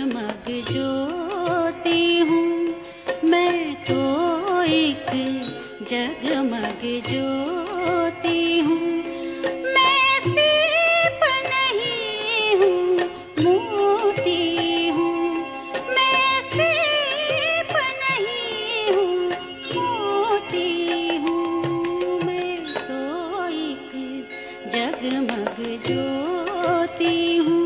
जगमग ज्योति हूँ, मैं तो एक जगमग ज्योति हूँ। मैं दीप नहीं हूँ, मोती हूँ। मैं दीप नहीं हूँ, मोती हूँ। मैं तो एक जगमग ज्योति हूँ।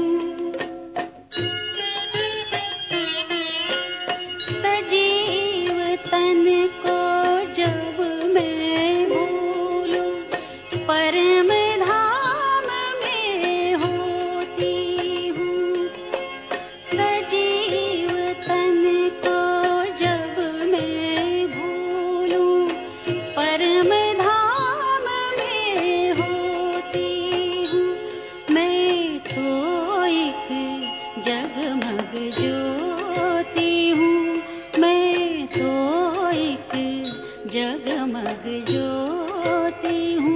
सजीव तन को जब मैं भूलूं, परम धाम में होती हूँ। सजीव तन को जब मैं भूलूं, परम धाम में होती हूँ। मैं तो एक जगमग ज्योति हूँ, मैं तो एक जगमग ज्योति हूँ।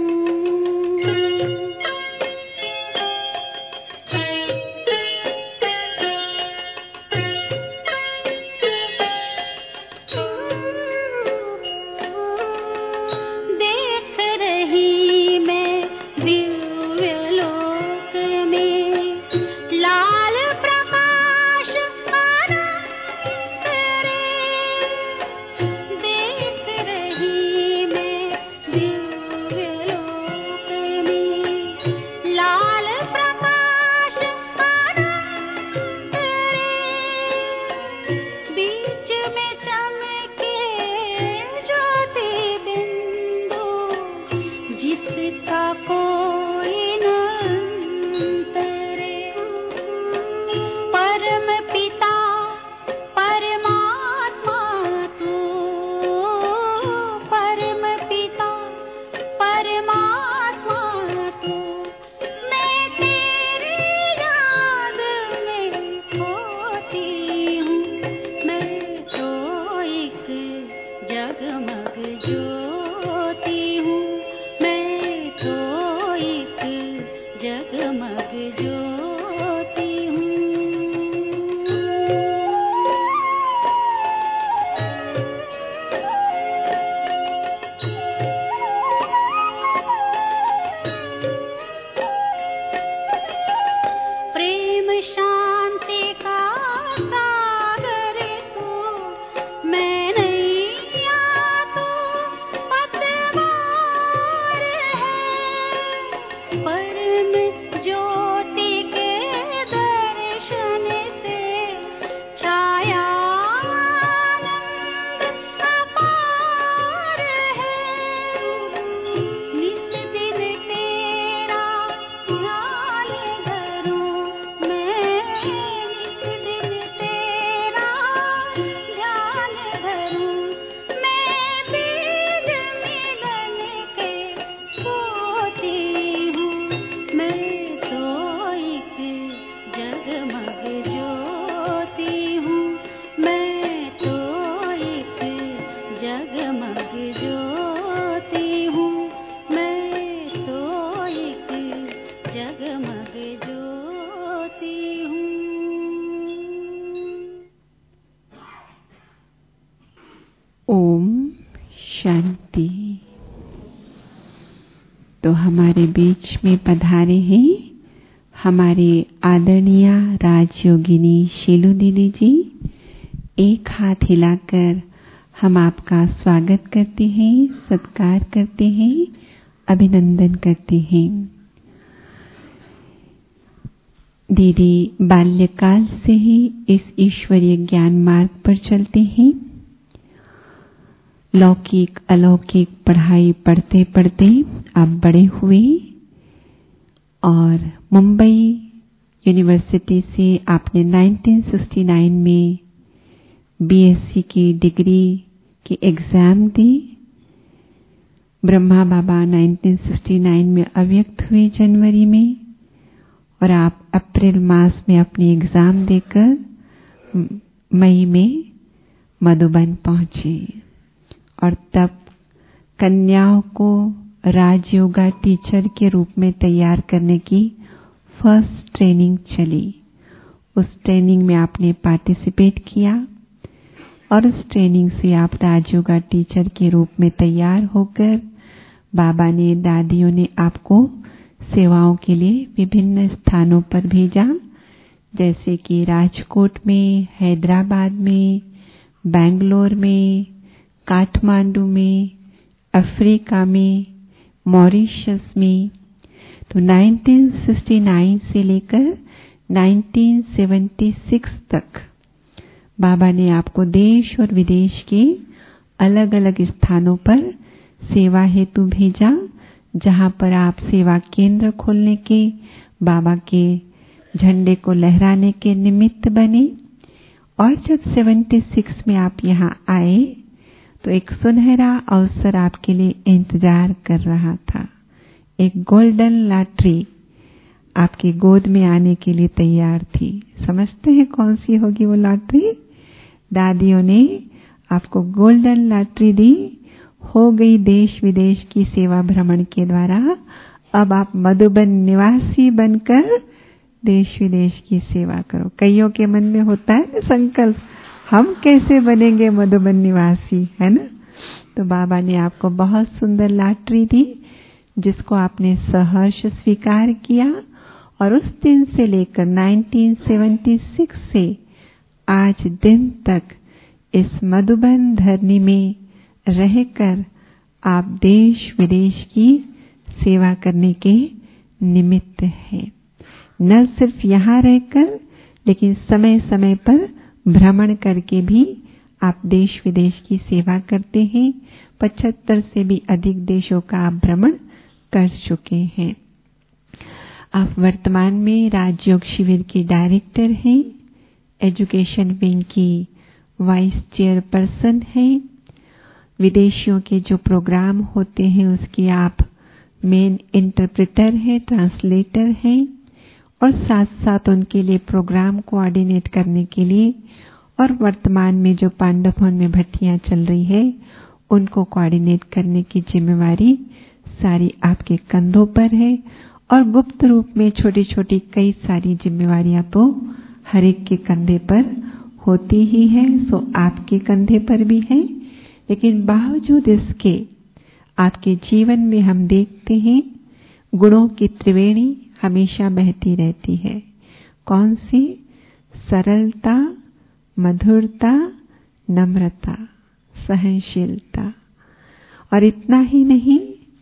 देख रही मैं दिव्य लोक में लाल प्रकाश अनंत रे। देख रही मैं दिव्य लोक में लाल प्रकाश अनंत रे। बीच में चमके ज्योति बिंदु, जिसका कोई न अंत रे। परम पिता परमात्मा तू, परम पिता परमात्मा तू। मैं तेरी याद में खोती हूँ, मैं तो एक जगमग ज्योति हूँ। मैं तो एक जगमग ज्योति हूँ। प्रेम शांति का सागर तू, मैं नैया तू पतवार है। परम ज्योति के दर्शन से छाया आनंद अपार है। नित दिन तेरा ध्यान धरूं मैं, नित दिन तेरा ध्यान धरूं। मैं बीज मिलन के सोती हूँ, मैं तो एक जगमग ज्योति हूँ। मैं तो एक जगमग ज्योति हूँ। मैं तो एक जगमग ज्योति हूँ। ओम शांति। तो हमारे बीच में पधारे हैं हमारे आदरणीय राजयोगिनी शीलू दीदी जी। एक हाथ हिलाकर हम आपका स्वागत करते हैं, सत्कार करते हैं, अभिनंदन करते हैं। दीदी बाल्यकाल से ही इस ईश्वरीय ज्ञान मार्ग पर चलते हैं। लौकिक अलौकिक पढ़ाई पढ़ते पढ़ते आप बड़े हुए और मुंबई यूनिवर्सिटी से आपने 1969 में बीएससी की डिग्री की एग्जाम दी। ब्रह्मा बाबा 1969 में अव्यक्त हुए जनवरी में, और आप अप्रैल मास में अपनी एग्जाम देकर मई में मधुबन पहुंचे। और तब कन्याओं को राजयोगा टीचर के रूप में तैयार करने की फर्स्ट ट्रेनिंग चली। उस ट्रेनिंग में आपने पार्टिसिपेट किया और उस ट्रेनिंग से आप राजयोगा टीचर के रूप में तैयार होकर बाबा ने, दादियों ने आपको सेवाओं के लिए विभिन्न स्थानों पर भेजा, जैसे कि राजकोट में, हैदराबाद में, बेंगलोर में, काठमांडू में, अफ्रीका में, मॉरिशस में। तो 1969 से लेकर 1976 तक बाबा ने आपको देश और विदेश के अलग अलग स्थानों पर सेवा हेतु भेजा, जहां पर आप सेवा केंद्र खोलने के, बाबा के झंडे को लहराने के निमित्त बने। और जब 76 में आप यहां आए तो एक सुनहरा अवसर आपके लिए इंतजार कर रहा था। एक गोल्डन लॉटरी आपकी गोद में आने के लिए तैयार थी। समझते हैं कौन सी होगी वो लॉटरी? दादियों ने आपको गोल्डन लॉटरी दी। हो गई देश विदेश की सेवा भ्रमण के द्वारा अब आप मधुबन निवासी बनकर देश विदेश की सेवा करो। कईयों के मन में होता है संकल्प, हम कैसे बनेंगे मधुबन निवासी, है ना? तो बाबा ने आपको बहुत सुंदर लॉटरी दी, जिसको आपने सहर्ष स्वीकार किया। और उस दिन से लेकर 1976 से आज दिन तक इस मधुबन धरनी में रहकर आप देश विदेश की सेवा करने के निमित्त हैं। न सिर्फ यहाँ रहकर, लेकिन समय समय पर भ्रमण करके भी आप देश विदेश की सेवा करते हैं। 75 से भी अधिक देशों का आप भ्रमण कर चुके हैं। आप वर्तमान में राजयोग शिविर के डायरेक्टर हैं, एजुकेशन विंग की वाइस चेयरपर्सन हैं। विदेशियों के जो प्रोग्राम होते हैं उसके आप मेन इंटरप्रेटर हैं, ट्रांसलेटर हैं, और साथ साथ उनके लिए प्रोग्राम कोऑर्डिनेट करने के लिए और वर्तमान में जो पांडव भवन में भट्टियां चल रही है उनको कोऑर्डिनेट करने की जिम्मेवारी सारी आपके कंधों पर है। और गुप्त रूप में छोटी छोटी कई सारी जिम्मेवारियां तो हर एक के कंधे पर होती ही है, सो आपके कंधे पर भी है। लेकिन बावजूद इसके आपके जीवन में हम देखते हैं गुणों की त्रिवेणी हमेशा बहती रहती है। कौन सी? सरलता, मधुरता, नम्रता, सहनशीलता। और इतना ही नहीं,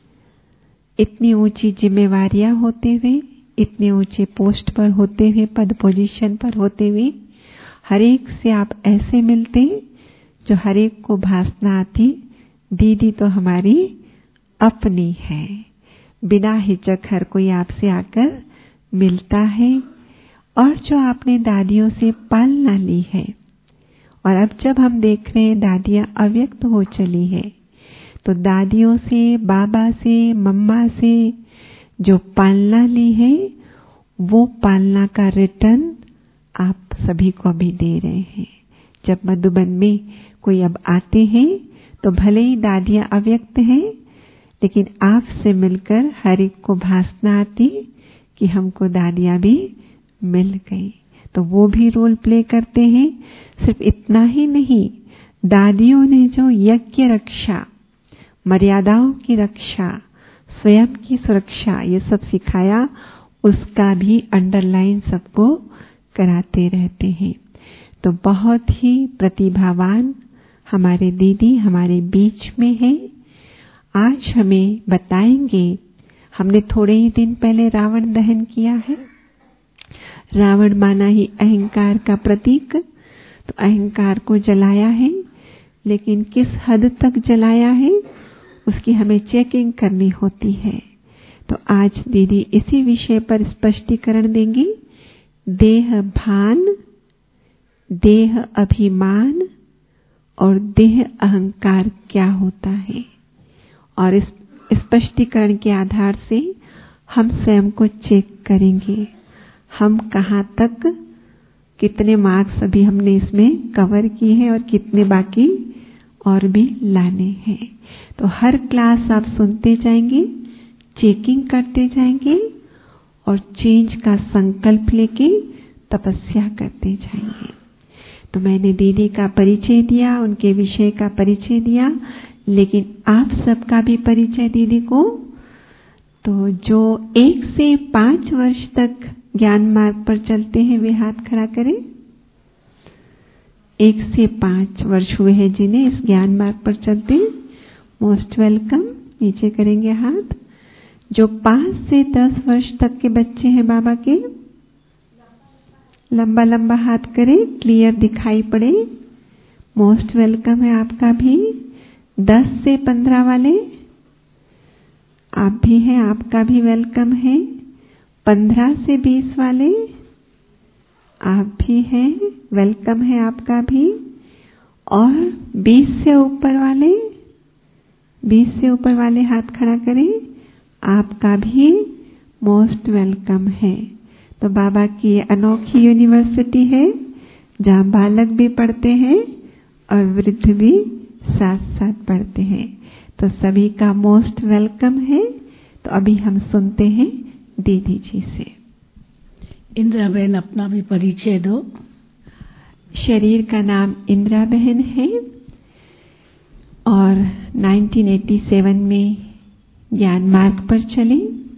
इतनी ऊंची जिम्मेवारियां होते हुए, इतने ऊंचे पोस्ट पर होते हुए, पद पोजीशन पर होते हुए, हर एक से आप ऐसे मिलते जो हर एक को भासना आती दीदी तो हमारी अपनी है। बिना हिचक हर कोई आपसे आकर मिलता है। और जो आपने दादियों से पालना ली है, और अब जब हम देख रहे हैं दादियां अव्यक्त हो चली है, तो दादियों से, बाबा से, मम्मा से जो पालना ली है वो पालना का रिटर्न आप सभी को भी दे रहे हैं। जब मधुबन में कोई अब आते हैं तो भले ही दादियां अव्यक्त हैं, लेकिन आपसे मिलकर हर एक को भासना आती कि हमको दादियां भी मिल गई, तो वो भी रोल प्ले करते हैं। सिर्फ इतना ही नहीं, दादियों ने जो यज्ञ रक्षा, मर्यादाओं की रक्षा, स्वयं की सुरक्षा, ये सब सिखाया, उसका भी अंडरलाइन सबको कराते रहते हैं। तो बहुत ही प्रतिभावान हमारे दीदी हमारे बीच में है। आज हमें बताएंगे, हमने थोड़े ही दिन पहले रावण दहन किया है। रावण माना ही अहंकार का प्रतीक, तो अहंकार को जलाया है, लेकिन किस हद तक जलाया है उसकी हमें चेकिंग करनी होती है। तो आज दीदी इसी विषय पर स्पष्टीकरण देंगी। देह भान, देह अभिमान और देह अहंकार क्या होता है, और इस स्पष्टीकरण के आधार से हम स्वयं को चेक करेंगे हम कहाँ तक, कितने मार्क्स अभी हमने इसमें कवर किए हैं और कितने बाकी और भी लाने हैं। तो हर क्लास आप सुनते जाएंगे, चेकिंग करते जाएंगे और चेंज का संकल्प लेके तपस्या करते जाएंगे। तो मैंने दीदी का परिचय दिया, उनके विषय का परिचय दिया, लेकिन आप सबका भी परिचय दीदी को। तो जो 1 से 5 वर्ष तक ज्ञान मार्ग पर चलते हैं वे हाथ खड़ा करें। 1 से 5 वर्ष हुए हैं जिन्हें इस ज्ञान मार्ग पर चलते, मोस्ट वेलकम। नीचे करेंगे हाथ। जो 5 से 10 वर्ष तक के बच्चे हैं बाबा के, लंबा लंबा हाथ करें, क्लियर दिखाई पड़े, मोस्ट वेलकम है आपका भी। 10 से 15 वाले आप भी हैं, आपका भी वेलकम है। 15 से 20 वाले आप भी हैं, वेलकम है आपका भी। और 20 से ऊपर वाले, 20 से ऊपर वाले हाथ खड़ा करें, आपका भी मोस्ट वेलकम है। तो बाबा की अनोखी यूनिवर्सिटी है जहाँ बालक भी पढ़ते हैं और वृद्ध भी साथ साथ पढ़ते हैं। तो सभी का मोस्ट वेलकम है। तो अभी हम सुनते हैं दीदी जी से। इंदिरा बहन अपना भी परिचय दो। शरीर का नाम इंदिरा बहन है और 1987 में ज्ञान मार्ग पर चले।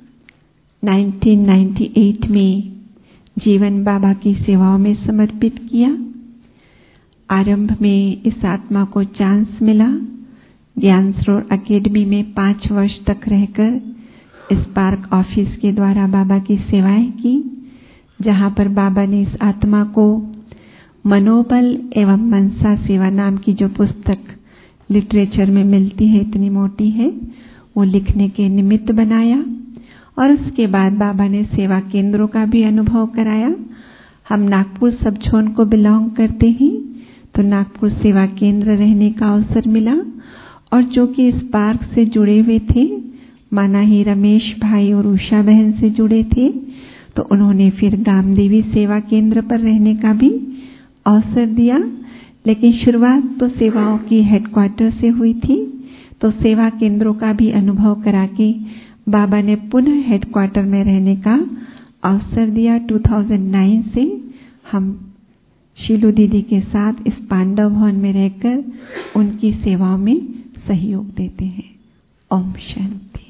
1998 में जीवन बाबा की सेवाओं में समर्पित किया। आरंभ में इस आत्मा को चांस मिला ज्ञान स्रोत अकेडमी में 5 वर्ष तक रहकर स्पार्क ऑफिस के द्वारा बाबा की सेवाएं की, जहां पर बाबा ने इस आत्मा को मनोबल एवं मनसा सेवा नाम की जो पुस्तक लिटरेचर में मिलती है, इतनी मोटी है, वो लिखने के निमित्त बनाया। और उसके बाद बाबा ने सेवा केंद्रों का भी अनुभव कराया। हम नागपुर सब जोन को बिलोंग करते हैं, तो नागपुर सेवा केंद्र रहने का अवसर मिला। और जो कि इस पार्क से जुड़े हुए थे, माना ही रमेश भाई और उषा बहन से जुड़े थे, तो उन्होंने फिर गामदेवी सेवा केंद्र पर रहने का भी अवसर दिया। लेकिन शुरुआत तो सेवाओं की हेडक्वार्टर से हुई थी, तो सेवा केंद्रों का भी अनुभव करा के बाबा ने पुनः हेडक्वार्टर में रहने का अवसर दिया। 2009 से हम शीलू दीदी के साथ इस पांडव भवन में रहकर उनकी सेवाओं में सहयोग देते हैं। ओम शांति।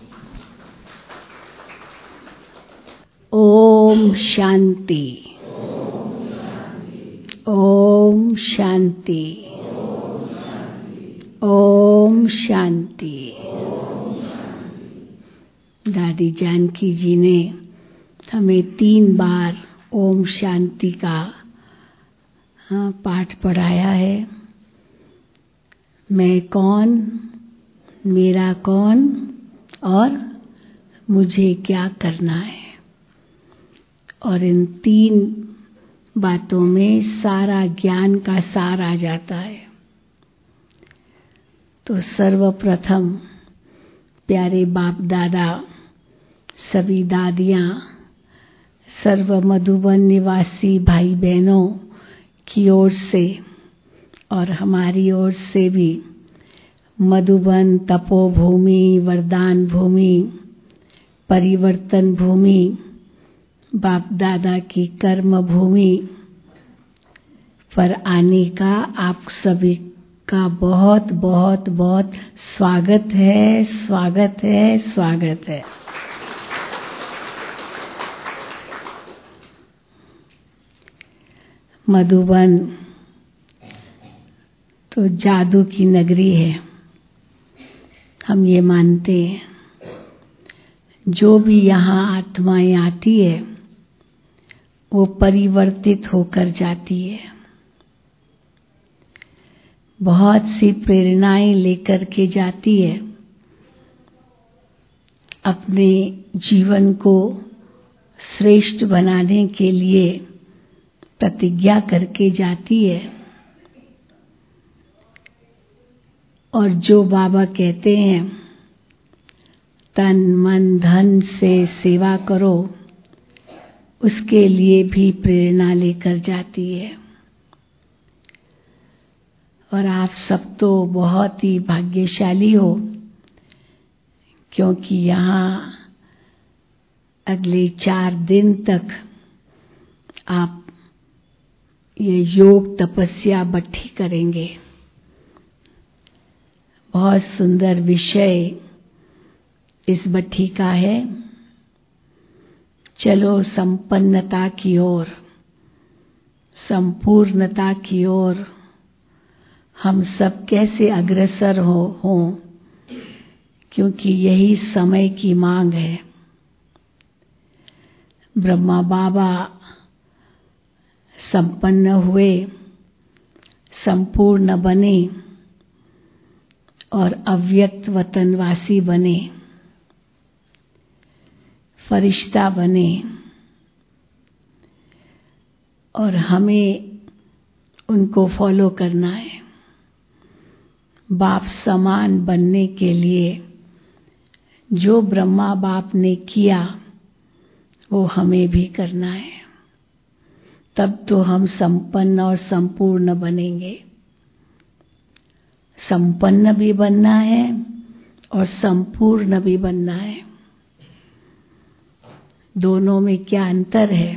ओम शांति। ओम शांति। ओम शांति। दादी जानकी जी ने हमें 3 बार ओम शांति का पाठ पढ़ाया है। मैं कौन, मेरा कौन और मुझे क्या करना है। और इन 3 बातों में सारा ज्ञान का सार आ जाता है। तो सर्वप्रथम प्यारे बाप दादा, सभी दादियाँ, सर्व मधुबन निवासी भाई बहनों की ओर से और हमारी ओर से भी मधुबन तपोभूमि, वरदान भूमि, परिवर्तन भूमि, बाप दादा की कर्म भूमि पर आने का आप सभी का बहुत बहुत बहुत स्वागत है, स्वागत है, स्वागत है। मधुबन तो जादू की नगरी है, हम ये मानते हैं। जो भी यहाँ आत्माएं आती है वो परिवर्तित होकर जाती है। बहुत सी प्रेरणाएं लेकर के जाती है, अपने जीवन को श्रेष्ठ बनाने के लिए प्रतिज्ञा करके जाती है। और जो बाबा कहते हैं तन मन धन से सेवा करो, उसके लिए भी प्रेरणा लेकर जाती है। और आप सब तो बहुत ही भाग्यशाली हो, क्योंकि यहाँ अगले 4 दिन तक आप ये योग तपस्या बट्ठी करेंगे। बहुत सुंदर विषय इस बट्ठी का है। चलो संपन्नता की ओर, संपूर्णता की ओर हम सब कैसे अग्रसर हों, क्योंकि यही समय की मांग है। ब्रह्मा बाबा संपन्न हुए, संपूर्ण बने और अव्यक्त वतनवासी बने, फरिश्ता बने, और हमें उनको फॉलो करना है। बाप समान बनने के लिए जो ब्रह्मा बाप ने किया वो हमें भी करना है, तब तो हम संपन्न और संपूर्ण बनेंगे। संपन्न भी बनना है और संपूर्ण भी बनना है। दोनों में क्या अंतर है?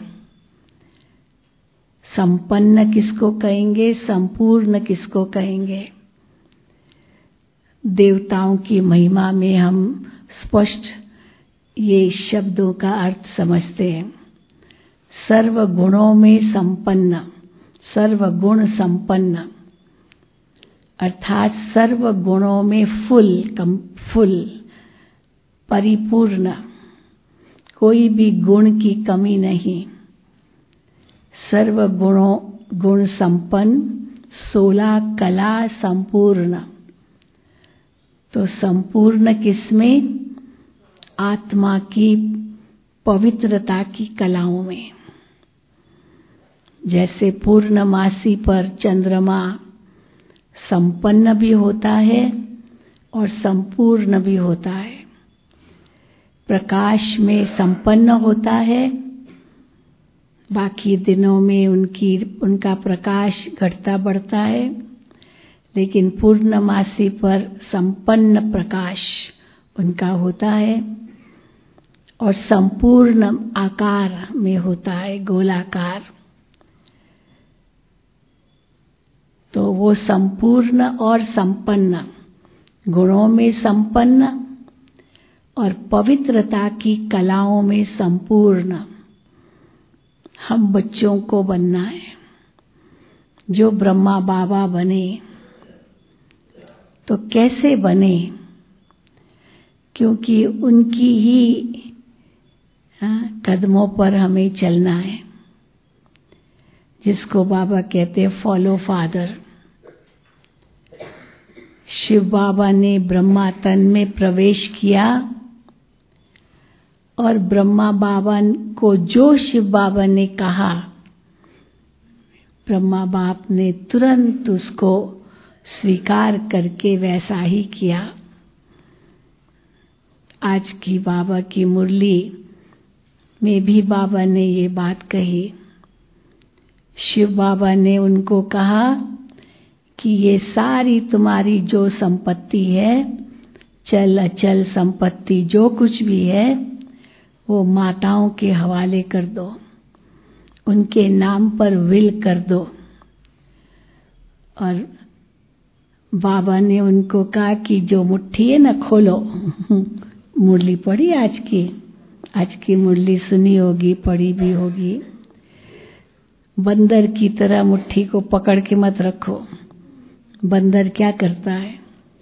संपन्न किसको कहेंगे, संपूर्ण किसको कहेंगे? देवताओं की महिमा में हम स्पष्ट ये शब्दों का अर्थ समझते हैं। सर्व गुणों में संपन्न, सर्व गुण संपन्न, अर्थात सर्व गुणों में फुल परिपूर्ण, कोई भी गुण की कमी नहीं। सर्व गुण संपन्न, 16 कला संपूर्ण। तो संपूर्ण किसमें? आत्मा की पवित्रता की कलाओं में। जैसे पूर्णमासी पर चंद्रमा संपन्न भी होता है और संपूर्ण भी होता है। प्रकाश में संपन्न होता है, बाकी दिनों में उनका प्रकाश घटता बढ़ता है, लेकिन पूर्णमासी पर संपन्न प्रकाश उनका होता है और संपूर्ण आकार में होता है, गोलाकार। तो वो संपूर्ण और संपन्न, गुणों में संपन्न और पवित्रता की कलाओं में संपूर्ण हम बच्चों को बनना है, जो ब्रह्मा बाबा बने। तो कैसे बने? क्योंकि उनकी ही कदमों पर हमें चलना है, जिसको बाबा कहते हैं फॉलो फादर। शिव बाबा ने ब्रह्मा तन में प्रवेश किया और ब्रह्मा बाबा को जो शिव बाबा ने कहा, ब्रह्मा बाप ने तुरंत उसको स्वीकार करके वैसा ही किया। आज की बाबा की मुरली में भी बाबा ने ये बात कही। शिव बाबा ने उनको कहा कि ये सारी तुम्हारी जो संपत्ति है, चल अचल संपत्ति जो कुछ भी है, वो माताओं के हवाले कर दो, उनके नाम पर विल कर दो। और बाबा ने उनको कहा कि जो मुट्ठी है ना, खोलो। मुरली पढ़ी आज की मुरली सुनी होगी, पढ़ी भी होगी। बंदर की तरह मुट्ठी को पकड़ के मत रखो। बंदर क्या करता है?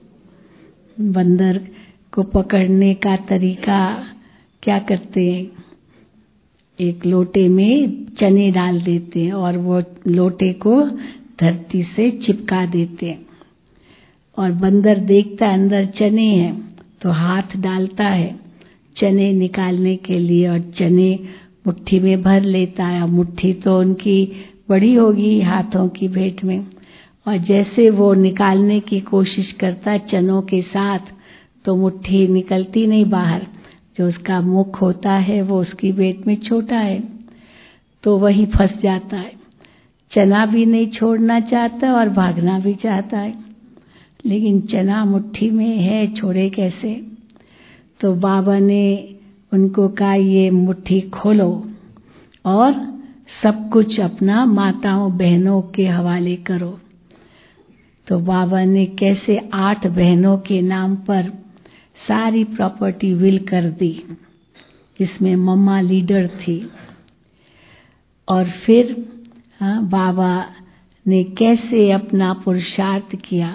बंदर को पकड़ने का तरीका क्या करते हैं? एक लोटे में चने डाल देते हैं और वो लोटे को धरती से चिपका देते हैं, और बंदर देखता है अंदर चने हैं तो हाथ डालता है चने निकालने के लिए, और चने मुट्ठी में भर लेता है। और मुट्ठी तो उनकी बड़ी होगी हाथों की भेंट में, और जैसे वो निकालने की कोशिश करता है चनों के साथ, तो मुट्ठी निकलती नहीं बाहर। जो उसका मुख होता है वो उसकी भेंट में छोटा है, तो वहीं फंस जाता है। चना भी नहीं छोड़ना चाहता और भागना भी चाहता है, लेकिन चना मुट्ठी में है, छोड़े कैसे? तो बाबा ने उनको कहा ये मुट्ठी खोलो और सब कुछ अपना माताओं बहनों के हवाले करो। तो बाबा ने कैसे 8 बहनों के नाम पर सारी प्रॉपर्टी विल कर दी, जिसमें मम्मा लीडर थी। और फिर बाबा ने कैसे अपना पुरुषार्थ किया,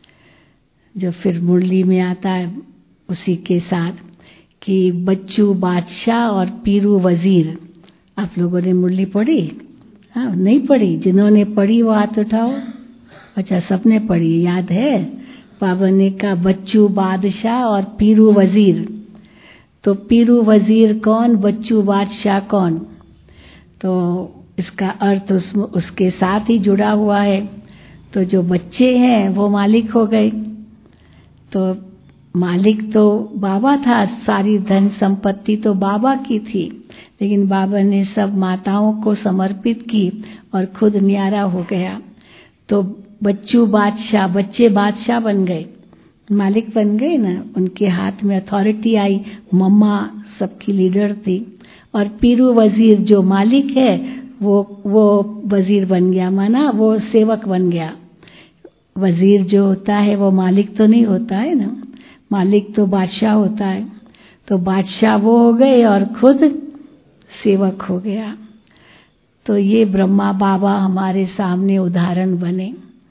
जो फिर मुरली में आता है उसी के साथ, कि बच्चू बादशाह और पीरू वजीर। आप लोगों ने मुरली पढ़ी? हाँ, नहीं पढ़ी? जिन्होंने पढ़ी वो हाथ उठाओ। अच्छा, सबने पढ़ी, याद है? बाबा ने कहा बच्चू बादशाह और पीरू वजीर। तो पीरू वजीर कौन, बच्चू बादशाह कौन? तो इसका अर्थ उसके साथ ही जुड़ा हुआ है। तो जो बच्चे हैं वो मालिक हो गए। तो मालिक तो बाबा था, सारी धन संपत्ति तो बाबा की थी, लेकिन बाबा ने सब माताओं को समर्पित की और खुद न्यारा हो गया। तो बच्चू बादशाह, बच्चे बादशाह बन गए, मालिक बन गए ना, उनके हाथ में अथॉरिटी आई। मम्मा सबकी लीडर थी। और पीरू वजीर जो मालिक है वो वजीर बन गया, माना वो सेवक बन गया। वजीर जो होता है वो मालिक तो नहीं होता है ना, मालिक तो बादशाह होता है। तो बादशाह वो हो गए और खुद सेवक हो गया। तो ये ब्रह्मा बाबा हमारे सामने उदाहरण बने।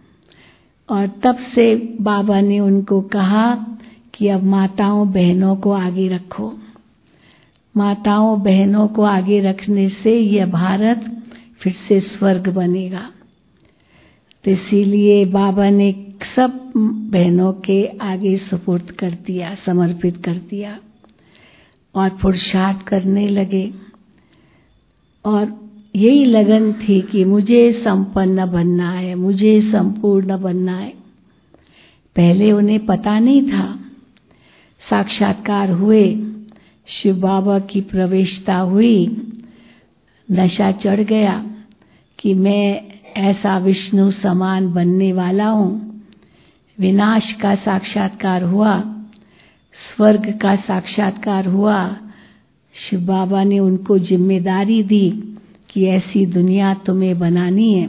और तब से बाबा ने उनको कहा कि अब माताओं बहनों को आगे रखो। माताओं बहनों को आगे रखने से यह भारत फिर से स्वर्ग बनेगा। तो इसीलिए बाबा ने सब बहनों के आगे सुपुर्द कर दिया, समर्पित कर दिया और पुरुषार्थ करने लगे। और यही लगन थी कि मुझे संपन्न बनना है, मुझे संपूर्ण बनना है। पहले उन्हें पता नहीं था। साक्षात्कार हुए, शिव बाबा की प्रवेशता हुई, नशा चढ़ गया कि मैं ऐसा विष्णु समान बनने वाला हूँ। विनाश का साक्षात्कार हुआ, स्वर्ग का साक्षात्कार हुआ। शिव बाबा ने उनको जिम्मेदारी दी कि ऐसी दुनिया तुम्हें बनानी है।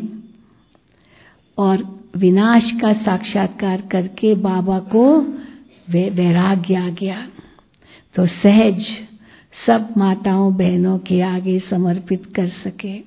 और विनाश का साक्षात्कार करके बाबा को वैराग्य आ गया। तो सहज सब माताओं बहनों के आगे समर्पित कर सके।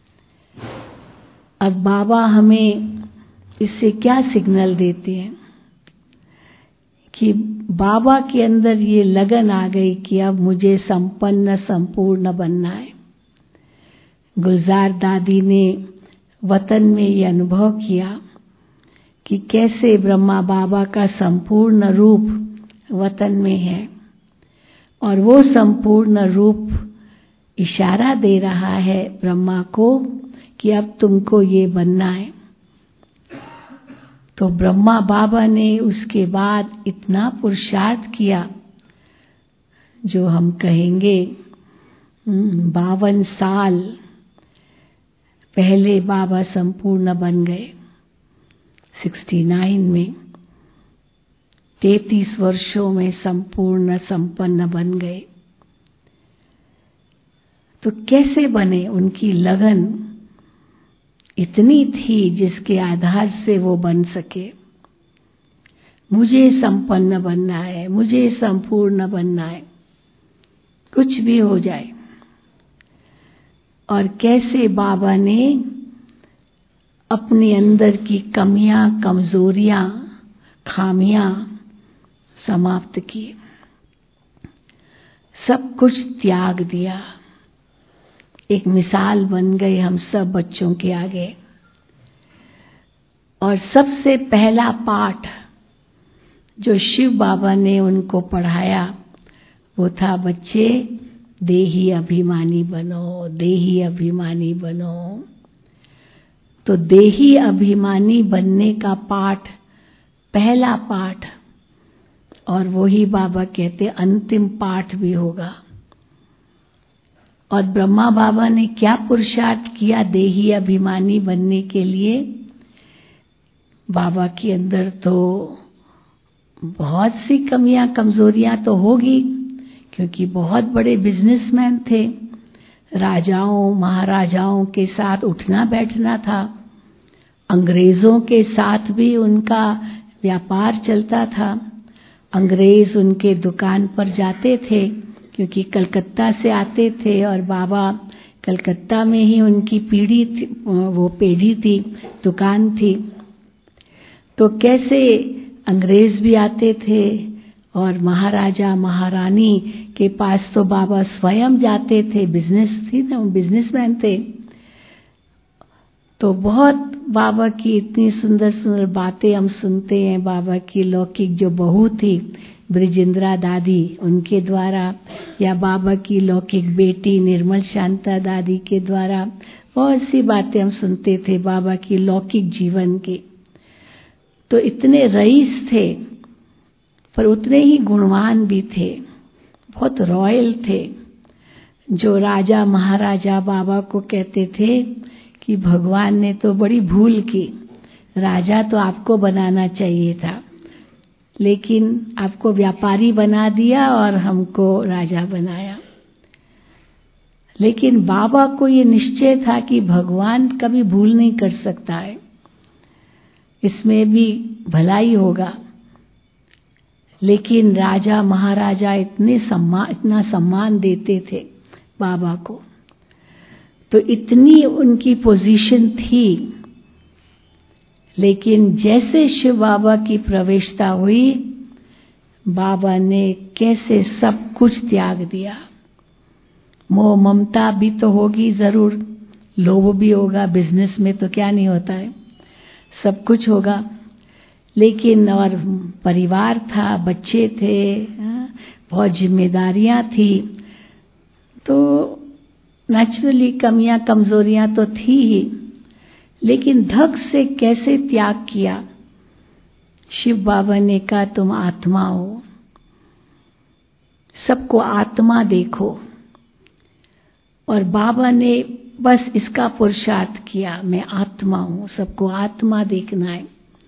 अब बाबा हमें इससे क्या सिग्नल देते हैं कि बाबा के अंदर ये लगन आ गई कि अब मुझे संपन्न संपूर्ण बनना है। गुलजार दादी ने वतन में ये अनुभव किया कि कैसे ब्रह्मा बाबा का संपूर्ण रूप वतन में है और वो संपूर्ण रूप इशारा दे रहा है ब्रह्मा को कि अब तुमको ये बनना है। तो ब्रह्मा बाबा ने उसके बाद इतना पुरुषार्थ किया, जो हम कहेंगे 52 साल पहले बाबा संपूर्ण बन गए। 69 में 33 वर्षों में संपूर्ण संपन्न बन गए। तो कैसे बने? उनकी लगन इतनी थी जिसके आधार से वो बन सके। मुझे संपन्न बनना है, मुझे संपूर्ण बनना है, कुछ भी हो जाए। और कैसे बाबा ने अपने अंदर की कमियां, कमजोरियां, खामियां समाप्त की, सब कुछ त्याग दिया। एक मिसाल बन गए हम सब बच्चों के आगे। और सबसे पहला पाठ जो शिव बाबा ने उनको पढ़ाया वो था, बच्चे देही अभिमानी बनो, देही अभिमानी बनो। तो देही अभिमानी बनने का पाठ, पहला पाठ, और वही बाबा कहते अंतिम पाठ भी होगा। और ब्रह्मा बाबा ने क्या पुरुषार्थ किया देही अभिमानी बनने के लिए? बाबा के अंदर तो बहुत सी कमियां, कमजोरियां तो होगी, क्योंकि बहुत बड़े बिजनेसमैन थे, राजाओं महाराजाओं के साथ उठना बैठना था। अंग्रेजों के साथ भी उनका व्यापार चलता था। अंग्रेज उनके दुकान पर जाते थे क्योंकि कलकत्ता से आते थे और बाबा कलकत्ता में ही उनकी पीढ़ी थी, वो पेढ़ी थी, दुकान थी। तो कैसे अंग्रेज भी आते थे और महाराजा महारानी के पास तो बाबा स्वयं जाते थे, बिजनेस थी ना, बिजनेसमैन थे। तो बहुत बाबा की इतनी सुंदर सुंदर बातें हम सुनते हैं। बाबा की लौकिक जो बहू थी ब्रिजेंद्रा दादी, उनके द्वारा, या बाबा की लौकिक बेटी निर्मल शांता दादी के द्वारा बहुत सी बातें हम सुनते थे बाबा की लौकिक जीवन के। तो इतने रईस थे पर उतने ही गुणवान भी थे, बहुत रॉयल थे। जो राजा महाराजा बाबा को कहते थे कि भगवान ने तो बड़ी भूल की, राजा तो आपको बनाना चाहिए था, लेकिन आपको व्यापारी बना दिया और हमको राजा बनाया। लेकिन बाबा को ये निश्चय था कि भगवान कभी भूल नहीं कर सकता है, इसमें भी भलाई होगा। लेकिन राजा महाराजा इतना सम्मान देते थे बाबा को, तो इतनी उनकी पोजीशन थी। लेकिन जैसे शिव बाबा की प्रवेशता हुई, बाबा ने कैसे सब कुछ त्याग दिया। मोह ममता भी तो होगी जरूर, लोभ भी होगा, बिजनेस में तो क्या नहीं होता है, सब कुछ होगा। लेकिन और परिवार था, बच्चे थे, बहुत जिम्मेदारियां थी, तो नेचुरली कमियां कमजोरियां तो थी ही। लेकिन धक से कैसे त्याग किया। शिव बाबा ने कहा तुम आत्मा हो, सबको आत्मा देखो। और बाबा ने बस इसका पुरुषार्थ किया, मैं आत्मा हूं, सबको आत्मा देखना है।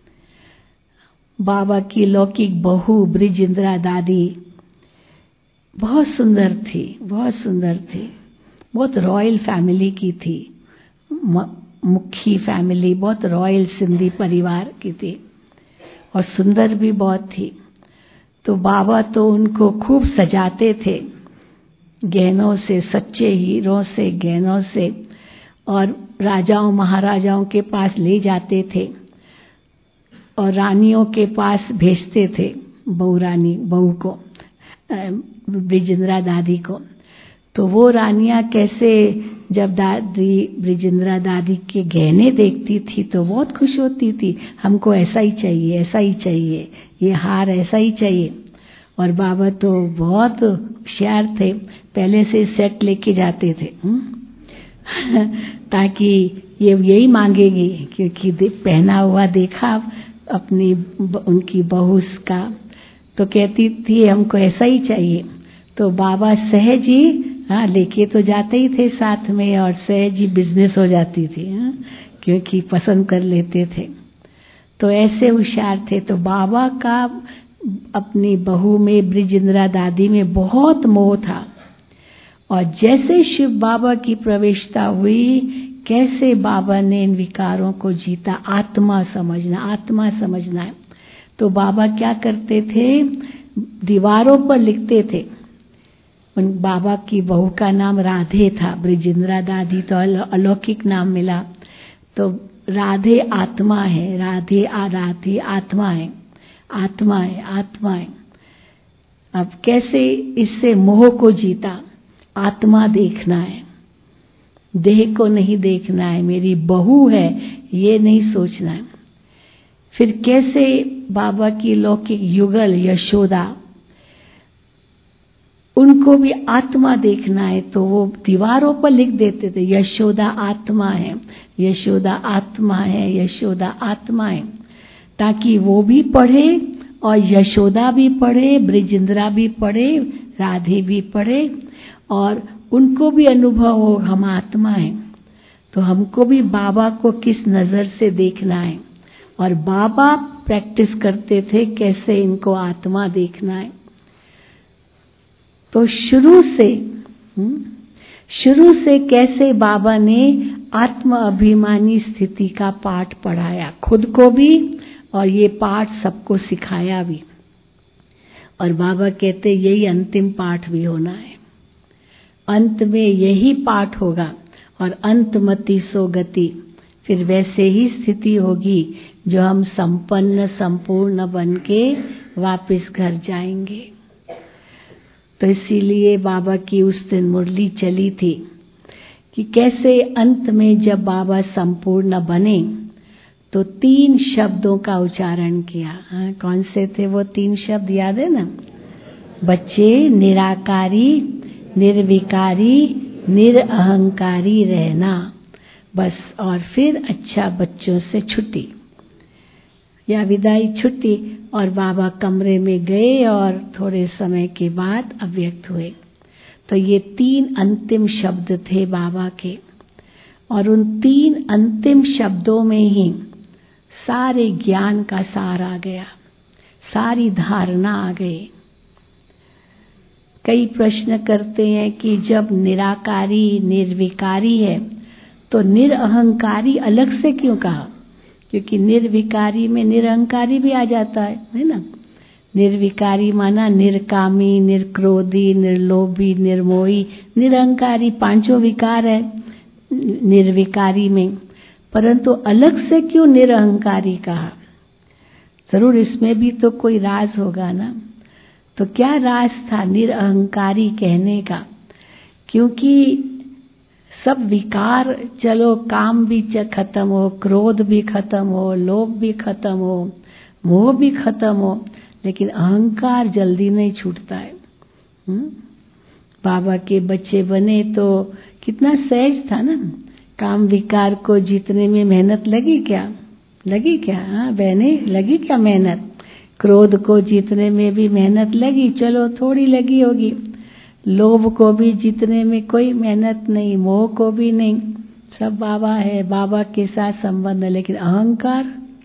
बाबा की लौकिक बहू ब्रिजेंद्रा दादी बहुत सुंदर थी, बहुत सुंदर थी, बहुत रॉयल फैमिली की थी, मुखी फैमिली, बहुत रॉयल सिंधी परिवार की थी और सुंदर भी बहुत थी। तो बाबा तो उनको खूब सजाते थे गहनों से, सच्चे हीरों से, गहनों से, और राजाओं महाराजाओं के पास ले जाते थे और रानियों के पास भेजते थे, बहू को, ब्रिजेंद्रा दादी को। तो वो रानियां कैसे जब दादी ब्रिजेंद्रा दादी के गहने देखती थी तो बहुत खुश होती थी, हमको ऐसा ही चाहिए, ऐसा ही चाहिए, ये हार ऐसा ही चाहिए। और बाबा तो बहुत होशियार थे, पहले से सेट लेके जाते थे ताकि ये यही मांगेगी, क्योंकि पहना हुआ देखा अपनी उनकी बहू का, तो कहती थी हमको ऐसा ही चाहिए। तो बाबा सहज ही लेके तो जाते ही थे साथ में, और सहज ही बिजनेस हो जाती थी, क्योंकि पसंद कर लेते थे। तो ऐसे होशियार थे। तो बाबा का अपनी बहू में, ब्रिजेंद्रा दादी में बहुत मोह था। और जैसे शिव बाबा की प्रवेशता हुई, कैसे बाबा ने इन विकारों को जीता। आत्मा समझना, आत्मा समझना है। तो बाबा क्या करते थे, दीवारों पर लिखते थे। उन बाबा की बहू का नाम राधे था, ब्रिजेंद्रा दादी तो अलौकिक नाम मिला। तो राधे आत्मा है, राधे आत्मा है, आत्मा है, आत्मा है। अब कैसे इससे मोह को जीता, आत्मा देखना है, देह को नहीं देखना है, मेरी बहू है ये नहीं सोचना है। फिर कैसे बाबा की लौकिक युगल यशोदा, उनको भी आत्मा देखना है, तो वो दीवारों पर लिख देते थे, यशोदा आत्मा है, यशोदा आत्मा है, यशोदा आत्मा है, ताकि वो भी पढ़े और यशोदा भी पढ़े, ब्रिजेंद्रा भी पढ़े, राधे भी पढ़े, और उनको भी अनुभव हो हम आत्मा हैं। तो हमको भी बाबा को किस नजर से देखना है। और बाबा प्रैक्टिस करते थे कैसे इनको आत्मा देखना है। तो शुरू से शुरू से कैसे बाबा ने आत्म अभिमानी स्थिति का पाठ पढ़ाया, खुद को भी और ये पाठ सबको सिखाया भी। और बाबा कहते यही अंतिम पाठ भी होना है, अंत में यही पाठ होगा और अंतमति सो गति, फिर वैसे ही स्थिति होगी जो हम संपन्न संपूर्ण बन के वापस घर जाएंगे। तो इसीलिए बाबा की उस दिन मुरली चली थी कि कैसे अंत में जब बाबा संपूर्ण बने तो 3 शब्दों का उच्चारण किया। कौन से थे वो 3 शब्द, याद है ना? बच्चे निराकारी, निर्विकारी, निरअहंकारी रहना, बस। और फिर अच्छा बच्चों से छुट्टी या विदाई, छुट्टी। और बाबा कमरे में गए और थोड़े समय के बाद अव्यक्त हुए। तो ये 3 अंतिम शब्द थे बाबा के, और उन 3 अंतिम शब्दों में ही सारे ज्ञान का सार आ गया, सारी धारणा आ गई। कई प्रश्न करते हैं कि जब निराकारी निर्विकारी है तो निरअहंकारी अलग से क्यों कहा? क्योंकि निर्विकारी में निरअहंकारी भी आ जाता है ना? निर्विकारी माना निर्कामी, निर्क्रोधी, निर्लोभी, निर्मोही, निरअहंकारी, 5 विकार है निर्विकारी में। परंतु अलग से क्यों निरअहंकारी कहा? जरूर इसमें भी तो कोई राज होगा ना। तो क्या राज था निरअहंकारी कहने का? क्योंकि सब विकार, चलो काम भी खत्म हो, क्रोध भी खत्म हो, लोभ भी खत्म हो, मोह भी खत्म हो, लेकिन अहंकार जल्दी नहीं छूटता है। बाबा के बच्चे बने तो कितना सहज था ना। काम विकार को जीतने में मेहनत लगी क्या? लगी क्या? हाँ बहने, लगी क्या मेहनत? क्रोध को जीतने में भी मेहनत लगी, चलो थोड़ी लगी होगी। लोभ को भी जीतने में कोई मेहनत नहीं, मोह को भी नहीं, सब बाबा है, बाबा के साथ संबंध है। लेकिन अहंकार,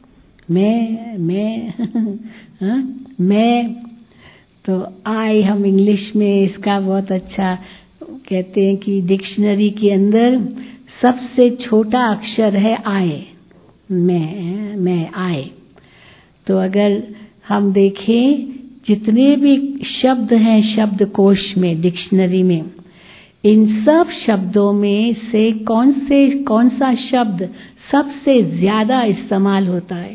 मैं हाँ मैं, तो आई, हम इंग्लिश में इसका बहुत अच्छा कहते हैं कि डिक्शनरी के अंदर सबसे छोटा अक्षर है आए, मैं आए। तो अगर हम देखें जितने भी शब्द हैं शब्दकोश में, डिक्शनरी में, इन सब शब्दों में से कौन सा शब्द सबसे ज्यादा इस्तेमाल होता है?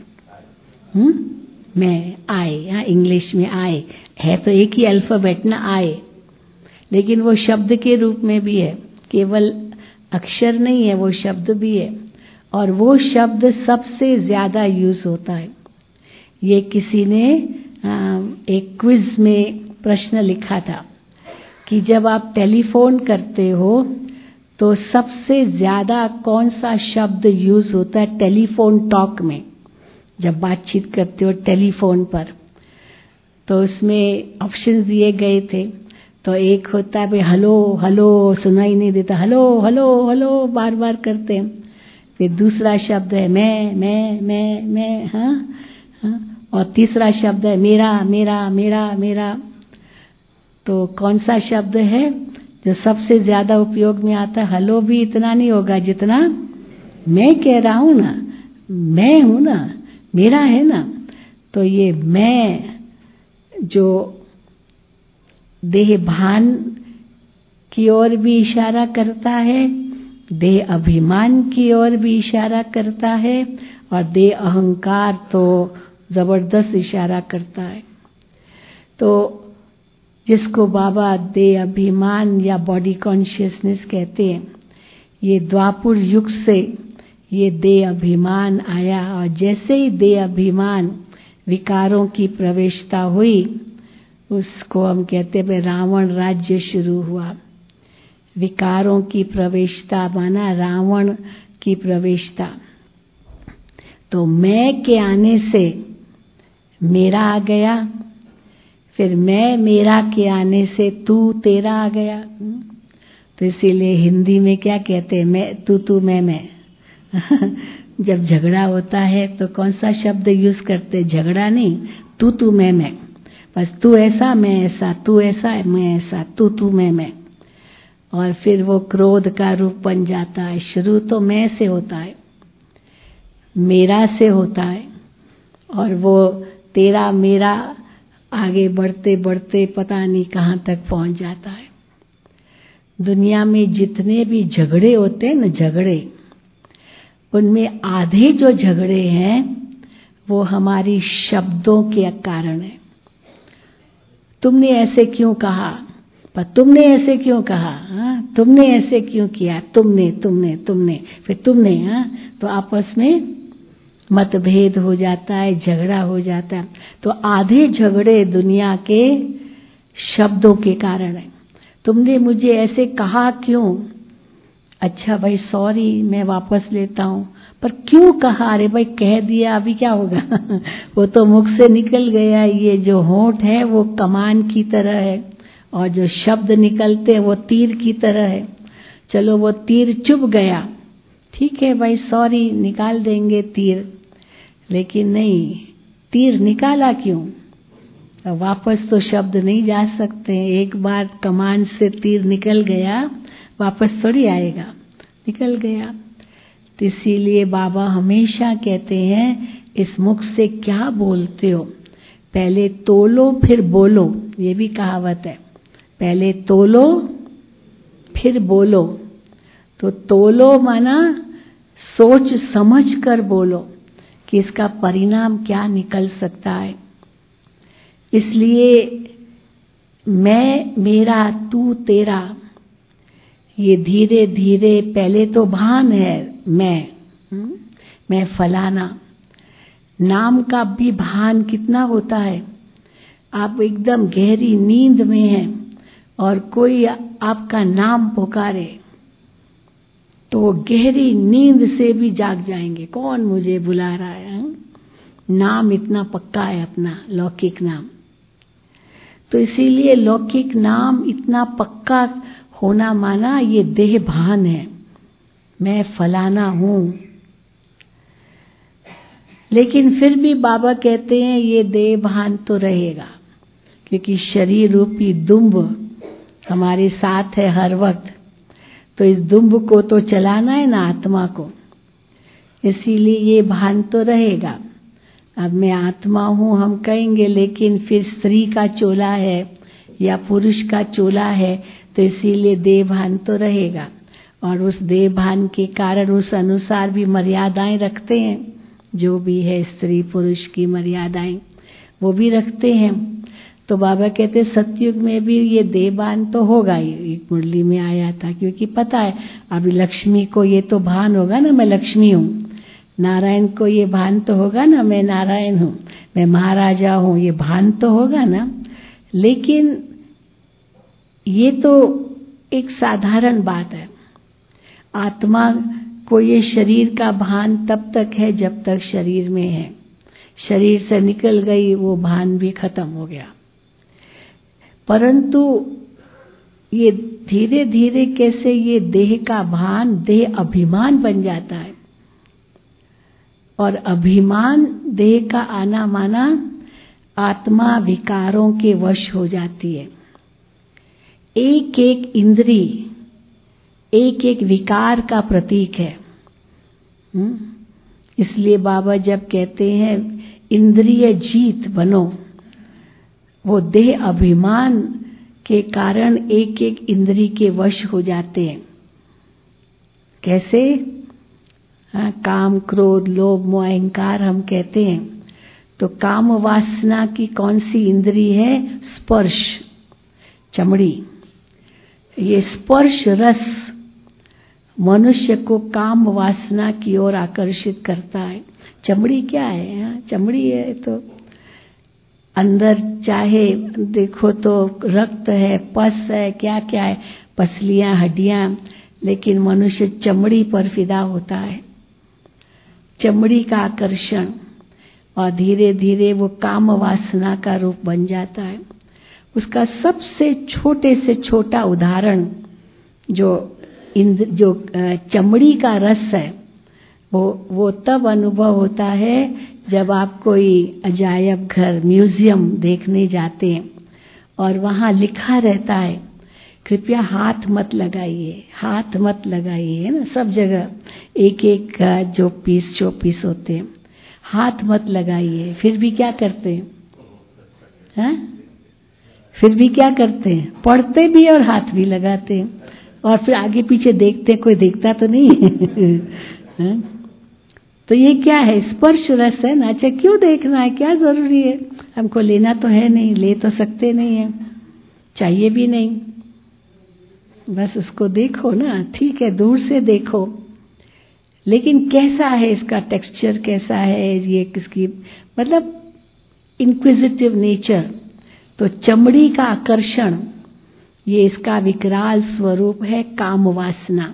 मैं, आए। यहाँ इंग्लिश में आए है तो एक ही अल्फाबेट ना, आए, लेकिन वो शब्द के रूप में भी है, केवल अक्षर नहीं है, वो शब्द भी है। और वो शब्द सबसे ज्यादा यूज होता है। ये किसी ने एक क्विज में प्रश्न लिखा था कि जब आप टेलीफोन करते हो तो सबसे ज्यादा कौन सा शब्द यूज होता है टेलीफोन टॉक में, जब बातचीत करते हो टेलीफोन पर? तो उसमें ऑप्शन दिए गए थे। तो एक होता है भाई हेलो हेलो, सुनाई नहीं देता, हेलो हेलो हेलो बार बार करते हैं। फिर दूसरा शब्द है मैं, हाँ। और तीसरा शब्द है मेरा मेरा मेरा मेरा। तो कौन सा शब्द है जो सबसे ज्यादा उपयोग में आता है? हेलो भी इतना नहीं होगा जितना मैं कह रहा हूं ना, मैं हूं ना, मेरा है ना। तो ये मैं जो देह भान की ओर भी इशारा करता है, देह अभिमान की ओर भी इशारा करता है, और देह अहंकार तो जबरदस्त इशारा करता है। तो जिसको बाबा देह अभिमान या बॉडी कॉन्शियसनेस कहते हैं, ये द्वापुर युग से ये देह अभिमान आया। और जैसे ही देह अभिमान विकारों की प्रवेशता हुई, उसको हम कहते हैं रावण राज्य शुरू हुआ। विकारों की प्रवेशता माना रावण की प्रवेशता। तो मैं के आने से मेरा आ गया, फिर मैं मेरा के आने से तू तेरा आ गया। तो इसीलिए हिंदी में क्या कहते हैं, मैं तू मैं जब झगड़ा होता है तो कौन सा शब्द यूज करते? झगड़ा नहीं, तू मैं, बस तू ऐसा मैं ऐसा, तू ऐसा मैं ऐसा, तू मैं। और फिर वो क्रोध का रूप बन जाता है। शुरू तो मैं से होता है, मेरा से होता है, और वो तेरा मेरा आगे बढ़ते बढ़ते पता नहीं कहाँ तक पहुंच जाता है। दुनिया में जितने भी झगड़े होते हैं ना, झगड़े, उनमें आधे जो झगड़े हैं वो हमारी शब्दों के कारण है। तुमने ऐसे क्यों कहा, पर तुमने ऐसे क्यों कहा, तुमने ऐसे क्यों किया, तुमने तुमने तुमने फिर तुमने, तो आपस में मतभेद हो जाता है, झगड़ा हो जाता है। तो आधे झगड़े दुनिया के शब्दों के कारण है। तुमने मुझे ऐसे कहा क्यों, अच्छा भाई सॉरी मैं वापस लेता हूँ, पर क्यों कहा, अरे भाई कह दिया अभी क्या होगा वो तो मुख से निकल गया। ये जो होंठ है वो कमान की तरह है और जो शब्द निकलते हैं वो तीर की तरह है। चलो वो तीर चुभ गया, ठीक है भाई सॉरी निकाल देंगे तीर, लेकिन नहीं, तीर निकाला क्यों, वापस तो शब्द नहीं जा सकते। एक बार कमान से तीर निकल गया वापस थोड़ी आएगा, निकल गया। तो इसीलिए बाबा हमेशा कहते हैं इस मुख से क्या बोलते हो, पहले तोलो फिर बोलो। ये भी कहावत है, पहले तोलो फिर बोलो। तो तोलो माना सोच समझ कर बोलो कि इसका परिणाम क्या निकल सकता है। इसलिए मैं मेरा तू तेरा, ये धीरे धीरे, पहले तो भान है मैं फलाना, नाम का भी भान कितना होता है। आप एकदम गहरी नींद में हैं और कोई आपका नाम पुकारे तो गहरी नींद से भी जाग जाएंगे, कौन मुझे बुला रहा है। नाम इतना पक्का है अपना, लौकिक नाम। तो इसीलिए लौकिक नाम इतना पक्का होना माना ये देह भान है, मैं फलाना हूं। लेकिन फिर भी बाबा कहते हैं ये देह भान तो रहेगा, क्योंकि शरीर रूपी दुम्ब हमारे साथ है हर वक्त। तो इस दुम्ब को तो चलाना है ना, आत्मा को, इसीलिए ये भान तो रहेगा। अब मैं आत्मा हूं हम कहेंगे, लेकिन फिर स्त्री का चोला है या पुरुष का चोला है, तो इसीलिए देह भान तो रहेगा। और उस देह भान के कारण उस अनुसार भी मर्यादाएं रखते हैं, जो भी है स्त्री पुरुष की मर्यादाएं वो भी रखते हैं। तो बाबा कहते सतयुग में भी ये देहभान तो होगा ही। एक मुरली में आया था, क्योंकि पता है अभी लक्ष्मी को ये तो भान होगा ना मैं लक्ष्मी हूँ, नारायण को ये भान तो होगा ना मैं नारायण हूँ, मैं महाराजा हूँ, ये भान तो होगा ना। लेकिन ये तो एक साधारण बात है। आत्मा को ये शरीर का भान तब तक है जब तक शरीर में है, शरीर से निकल गई वो भान भी खत्म हो गया। परंतु ये धीरे धीरे कैसे ये देह का भान देह अभिमान बन जाता है, और अभिमान देह का आना माना आत्मा विकारों के वश हो जाती है। एक एक इंद्री एक एक विकार का प्रतीक है। इसलिए बाबा जब कहते हैं इंद्रिय जीत बनो, वो देह अभिमान के कारण एक एक इंद्री के वश हो जाते हैं। कैसे? काम क्रोध लोभ मोह अहंकार हम कहते हैं। तो काम वासना की कौन सी इंद्री है? स्पर्श, चमड़ी। ये स्पर्श रस मनुष्य को काम वासना की ओर आकर्षित करता है। चमड़ी क्या है? चमड़ी है तो अंदर चाहे देखो तो रक्त है, पस है, क्या क्या है, पसलियां, हड्डियां, लेकिन मनुष्य चमड़ी पर फिदा होता है, चमड़ी का आकर्षण, और धीरे धीरे वो काम वासना का रूप बन जाता है। उसका सबसे छोटे से छोटा उदाहरण जो चमड़ी का रस है, वो तब अनुभव होता है जब आप कोई अजायब घर म्यूजियम देखने जाते हैं और वहाँ लिखा रहता है कृपया हाथ मत लगाइए, हाथ मत लगाइए, है ना। सब जगह एक एक का जो पीस चौपीस होते हैं, हाथ मत लगाइए। फिर भी क्या करते हैं, हैं? फिर भी क्या करते हैं, पढ़ते भी और हाथ भी लगाते हैं, और फिर आगे पीछे देखते हैं, कोई देखता तो नहीं है? तो ये क्या है, स्पर्श रस है ना। अच्छा क्यों देखना है, क्या जरूरी है, हमको लेना तो है नहीं, ले तो सकते नहीं है, चाहिए भी नहीं, बस उसको देखो ना, ठीक है, दूर से देखो, लेकिन कैसा है इसका टेक्सचर, कैसा है ये, किसकी, मतलब इंक्विजिटिव नेचर। तो चमड़ी का आकर्षण, ये इसका विकराल स्वरूप है, काम वासना।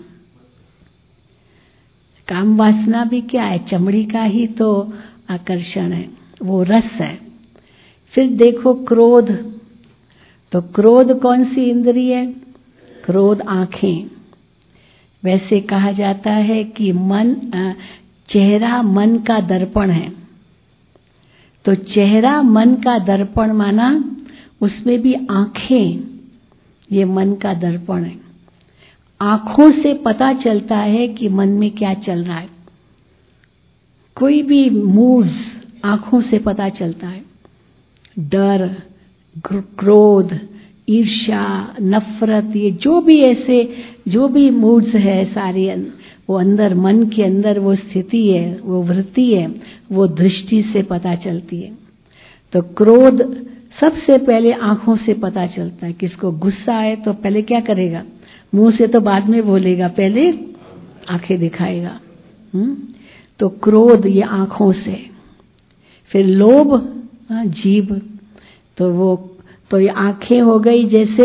काम वासना भी क्या है, चमड़ी का ही तो आकर्षण है, वो रस है। फिर देखो क्रोध, तो क्रोध कौन सी इंद्रिय है, क्रोध आंखें। वैसे कहा जाता है कि मन, चेहरा मन का दर्पण है। तो चेहरा मन का दर्पण माना, उसमें भी आंखें ये मन का दर्पण है। आंखों से पता चलता है कि मन में क्या चल रहा है, कोई भी मूड्स आंखों से पता चलता है। डर, क्रोध, ईर्ष्या, नफरत, ये जो भी ऐसे जो भी मूड्स है सारे, वो अंदर मन के अंदर वो स्थिति है, वो वृत्ति है, वो दृष्टि से पता चलती है। तो क्रोध सबसे पहले आंखों से पता चलता है। किसको गुस्सा है तो पहले क्या करेगा, मुंह से तो बाद में बोलेगा, पहले आंखें दिखाएगा। तो क्रोध ये आंखों से। फिर लोभ, जीभ, तो ये आंखें हो गई जैसे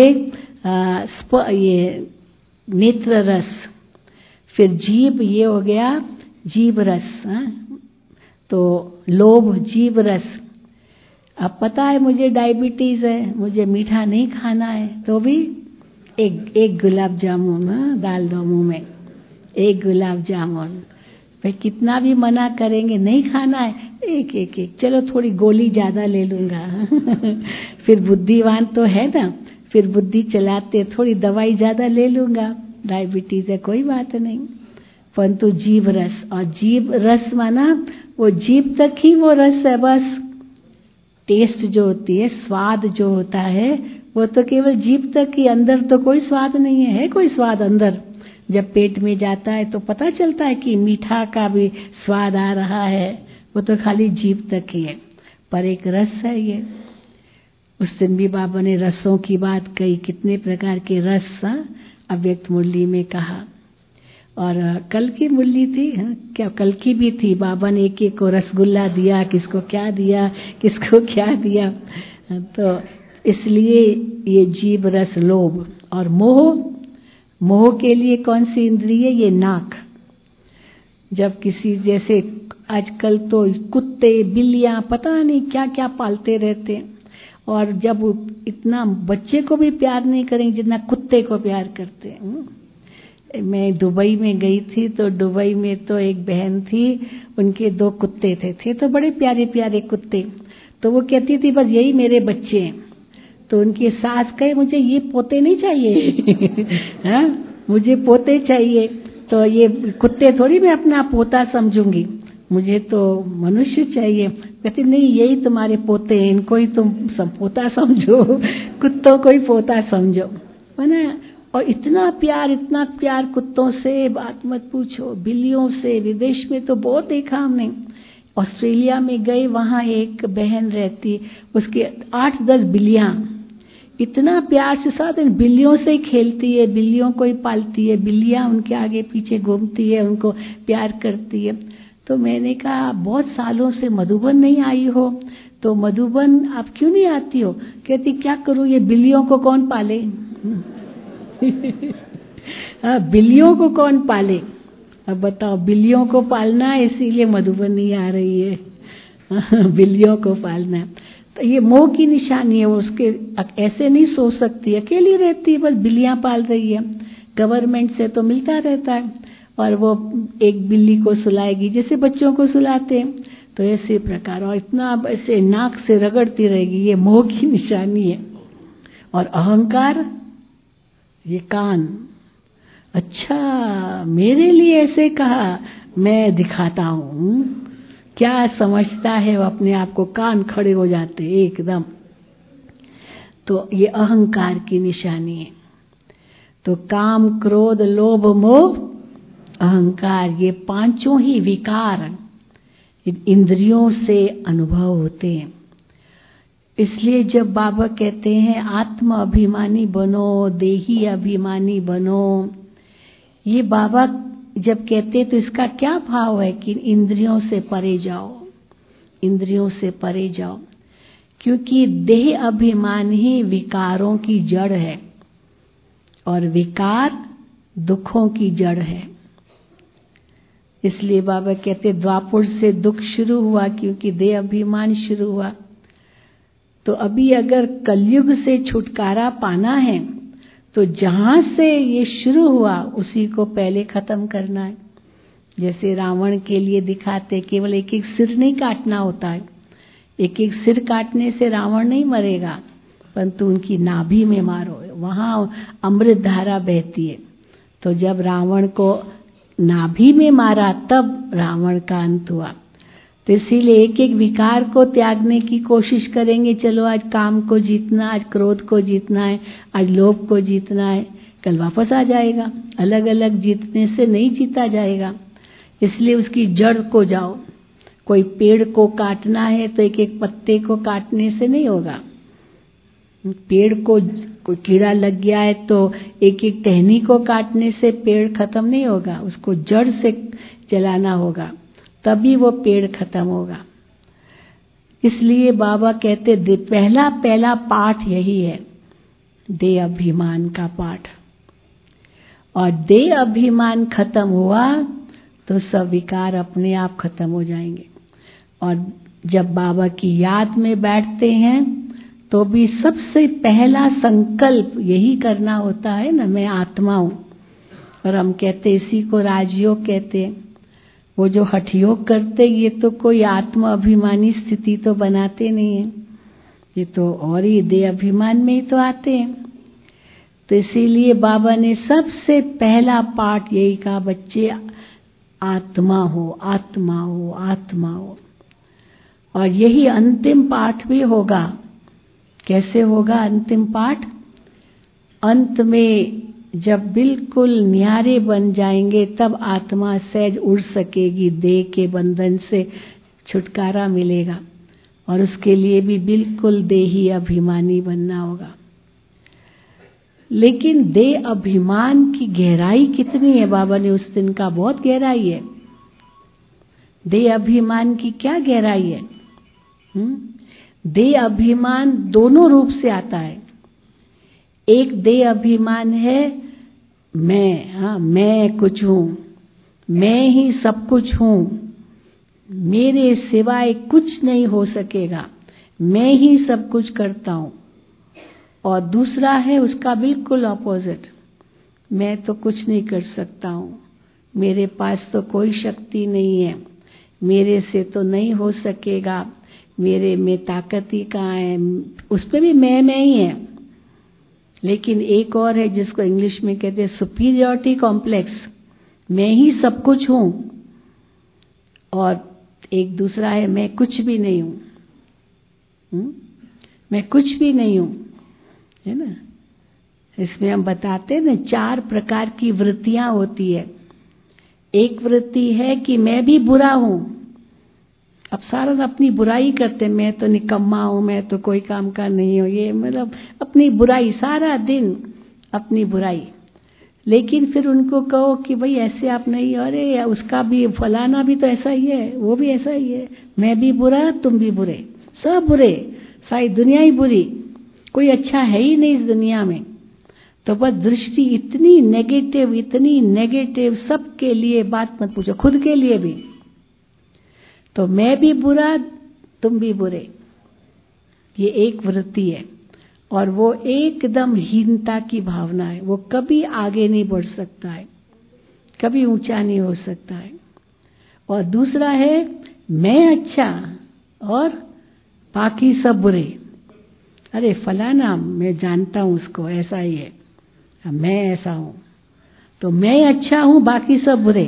ये नेत्र रस। फिर जीभ, ये हो गया जीभ रस। तो लोभ, जीभ रस। अब पता है मुझे डायबिटीज है, मुझे मीठा नहीं खाना है, तो भी एक गुलाब जामुन डाल दो मुंह में, एक गुलाब जामुन। भाई कितना भी मना करेंगे, नहीं खाना है, एक, चलो थोड़ी गोली ज्यादा ले लूंगा फिर बुद्धिवान तो है ना, फिर बुद्धि चलाते, थोड़ी दवाई ज्यादा ले लूंगा, डायबिटीज है कोई बात नहीं। परंतु जीभ रस, और जीभ रस माना वो जीभ तक ही वो रस है, बस टेस्ट जो होती है, स्वाद जो होता है, वो तो केवल जीभ तक ही, अंदर तो कोई स्वाद नहीं है कोई स्वाद अंदर। जब पेट में जाता है तो पता चलता है कि मीठा का भी स्वाद आ रहा है, वो तो खाली जीभ तक ही है, पर एक रस है ये। उस दिन भी बाबा ने रसों की बात कही, कितने प्रकार के रस अव्यक्त मुरली में कहा। और कल की मुरली थी, क्या कल की भी थी, बाबा ने एक एक को रसगुल्ला दिया, किसको क्या दिया, किसको क्या दिया। तो इसलिए ये जीभ रस, लोभ। और मोह, मोह के लिए कौन सी इंद्रिय, ये नाक। जब किसी, जैसे आजकल तो कुत्ते बिल्लियां पता नहीं क्या क्या पालते रहते हैं, और जब इतना बच्चे को भी प्यार नहीं करेंगे जितना कुत्ते को प्यार करते हैं। मैं दुबई में गई थी, तो दुबई में तो एक बहन थी, उनके 2 कुत्ते थे तो बड़े प्यारे प्यारे कुत्ते। तो वो कहती थी बस यही मेरे बच्चे हैं। तो उनकी सास कहे मुझे ये पोते नहीं चाहिए मुझे पोते चाहिए। तो ये कुत्ते थोड़ी मैं अपना पोता समझूंगी, मुझे तो मनुष्य चाहिए। कहती नहीं, यही तुम्हारे पोते हैं, इनको ही तुम सब पोता समझो कुत्तों को ही पोता समझो, है ना। और इतना प्यार कुत्तों से बात मत पूछो, बिल्लियों से विदेश में तो बहुत देखा हमने। ऑस्ट्रेलिया में गए, वहां एक बहन रहती, उसके 8-10 बिल्लियां, इतना प्यार से साथ बिल्लियों से ही खेलती है, बिल्लियों को ही पालती है, बिल्लियां उनके आगे पीछे घूमती है, उनको प्यार करती है। तो मैंने कहा बहुत सालों से मधुबन नहीं आई हो, तो मधुबन आप क्यों नहीं आती हो? कहती क्या करूं, ये बिल्लियों को कौन पाले बिल्लियों को कौन पाले? अब बताओ, बिल्लियों को पालना है इसीलिए मधुबन नहीं आ रही है बिल्लियों को पालना है। तो ये मोह की निशानी है, उसके ऐसे नहीं सो सकती, अकेली रहती है, बस बिल्लियां पाल रही है, गवर्नमेंट से तो मिलता रहता है, और वो एक बिल्ली को सुलाएगी जैसे बच्चों को सुलाते हैं, तो ऐसे प्रकार, और इतना ऐसे नाक से रगड़ती रहेगी, ये मोह की निशानी है। और अहंकार, ये कान, अच्छा मेरे लिए ऐसे कहा, मैं दिखाता हूँ। क्या समझता है वो अपने आप को, कान खड़े हो जाते एकदम। तो ये अहंकार की निशानी है। तो काम, क्रोध, लोभ, मोह, अहंकार, ये पांचों ही विकार इंद्रियों से अनुभव होते हैं। इसलिए जब बाबा कहते हैं आत्म अभिमानी बनो, देही अभिमानी बनो, ये बाबा जब कहते हैं तो इसका क्या भाव है कि इंद्रियों से परे जाओ, इंद्रियों से परे जाओ। क्योंकि देह अभिमान ही विकारों की जड़ है और विकार दुखों की जड़ है। इसलिए बाबा कहते द्वापर से दुख शुरू हुआ क्योंकि देह अभिमान शुरू हुआ। तो अभी अगर कलयुग से छुटकारा पाना है तो जहां से ये शुरू हुआ उसी को पहले खत्म करना है। जैसे रावण के लिए दिखाते केवल एक एक सिर नहीं काटना होता है, एक एक सिर काटने से रावण नहीं मरेगा, परंतु उनकी नाभि में मारो, वहां अमृत धारा बहती है। तो जब रावण को नाभि में मारा तब रावण का अंत हुआ। तो इसीलिए एक एक विकार को त्यागने की कोशिश करेंगे। चलो आज काम को जीतना, आज क्रोध को जीतना है, आज लोभ को जीतना है, कल वापस आ जाएगा। अलग अलग जीतने से नहीं जीता जाएगा। इसलिए उसकी जड़ को जाओ। कोई पेड़ को काटना है तो एक एक पत्ते को काटने से नहीं होगा। पेड़ को कोई कीड़ा लग गया है तो एक एक टहनी को काटने से पेड़ खत्म नहीं होगा, उसको जड़ से जलाना होगा, तभी वो पेड़ खत्म होगा। इसलिए बाबा कहते पहला पहला पाठ यही है, देह अभिमान का पाठ। और देह अभिमान खत्म हुआ तो सब विकार अपने आप खत्म हो जाएंगे। और जब बाबा की याद में बैठते हैं तो भी सबसे पहला संकल्प यही करना होता है ना, मैं आत्मा हूं। और हम कहते इसी को राजयोग कहते हैं। वो जो हठ योग करते ये तो कोई आत्म अभिमानी स्थिति तो बनाते नहीं है, ये तो और ही देह अभिमान में ही तो आते हैं। तो इसीलिए बाबा ने सबसे पहला पाठ यही कहा, बच्चे आत्मा हो, आत्मा हो, आत्मा हो। और यही अंतिम पाठ भी होगा। कैसे होगा अंतिम पाठ? अंत में जब बिल्कुल न्यारे बन जाएंगे तब आत्मा सहज उड़ सकेगी, देह के बंधन से छुटकारा मिलेगा। और उसके लिए भी बिल्कुल देही अभिमानी बनना होगा। लेकिन देह अभिमान की गहराई कितनी है? बाबा ने उस दिन का बहुत गहराई है। देह अभिमान की क्या गहराई है? देह अभिमान दोनों रूप से आता है। एक देह अभिमान है मैं कुछ हूं, मैं ही सब कुछ हूं, मेरे सिवाय कुछ नहीं हो सकेगा, मैं ही सब कुछ करता हूं। और दूसरा है उसका बिल्कुल ऑपोजिट, मैं तो कुछ नहीं कर सकता हूं, मेरे पास तो कोई शक्ति नहीं है, मेरे से तो नहीं हो सकेगा, मेरे में ताकत ही कहाँ है। उसमें भी मैं ही है। लेकिन एक और है जिसको इंग्लिश में कहते हैं सुपीरियरिटी कॉम्प्लेक्स, मैं ही सब कुछ हूं। और एक दूसरा है मैं कुछ भी नहीं हूं, मैं कुछ भी नहीं हूं, है ना। इसमें हम बताते हैं ना 4 प्रकार की वृत्तियां होती है। एक वृत्ति है कि मैं भी बुरा हूं। अब सारा अपनी बुराई करते, मैं तो निकम्मा हूं, मैं तो कोई काम का नहीं हूं, ये मतलब अपनी बुराई, सारा दिन अपनी बुराई। लेकिन फिर उनको कहो कि भाई ऐसे आप नहीं, अरे उसका भी फलाना भी तो ऐसा ही है, वो भी ऐसा ही है, मैं भी बुरा तुम भी बुरे, सब बुरे, सारी दुनिया ही बुरी, कोई अच्छा है ही नहीं इस दुनिया में। तो बस दृष्टि इतनी नेगेटिव, सबके लिए बात मत पूछो, खुद के लिए भी। तो मैं भी बुरा तुम भी बुरे, ये एक वृत्ति है। और वो एकदम हीनता की भावना है, वो कभी आगे नहीं बढ़ सकता है, कभी ऊंचा नहीं हो सकता है। और दूसरा है मैं अच्छा और बाकी सब बुरे, अरे फलाना मैं जानता हूं उसको ऐसा ही है, मैं ऐसा हूं, तो मैं अच्छा हूं, बाकी सब बुरे।